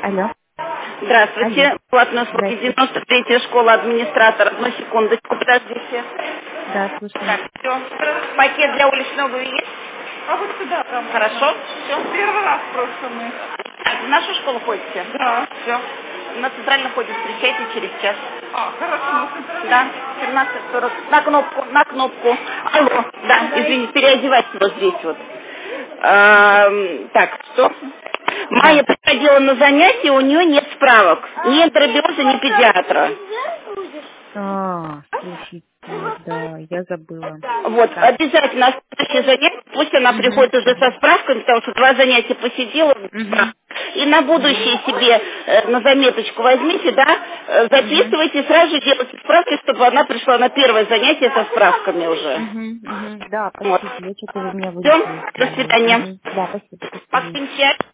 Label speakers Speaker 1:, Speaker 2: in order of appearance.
Speaker 1: Алло. Алло.
Speaker 2: Здравствуйте. Платные услуги
Speaker 1: Здрасте.
Speaker 2: 93-я школа, администратор. Одну секундочку, подождите.
Speaker 1: Да, слушаю.
Speaker 2: Так, все. Пакет для уличного есть?
Speaker 3: А вот сюда там можно.
Speaker 2: Хорошо? Все.
Speaker 3: Первый раз просто мы.
Speaker 2: В нашу школу ходите?
Speaker 3: Да.
Speaker 2: Все. На центральном ходе встречайте через час.
Speaker 3: А, хорошо.
Speaker 2: Да, 17:40. На кнопку, на кнопку. Алло, да, извините, переодевать вот здесь вот. Так, что? Майя
Speaker 1: Да.
Speaker 2: приходила на занятия, у нее нет справок. Ни энтеробиоза, ни педиатра.
Speaker 1: Слушайте, да, я забыла.
Speaker 2: Вот,
Speaker 1: Так.
Speaker 2: обязательно на следующее занятие, пусть она
Speaker 1: Угу,
Speaker 2: приходит уже со
Speaker 1: угу,
Speaker 2: справками, потому что 2 занятия посидела.
Speaker 1: угу,
Speaker 2: И на
Speaker 1: угу,
Speaker 2: будущее себе на заметочку возьмите, да,
Speaker 1: угу,
Speaker 2: записывайте, сразу же делайте справки, чтобы она пришла на первое занятие со справками уже.
Speaker 1: угу, угу. Да,
Speaker 2: Вот.
Speaker 1: спасибо. Я что-то вы меня
Speaker 2: Все,
Speaker 1: вылечили из
Speaker 2: до
Speaker 1: головы.
Speaker 2: свидания.
Speaker 1: Угу. Да, спасибо. До свидания.
Speaker 2: Покончать.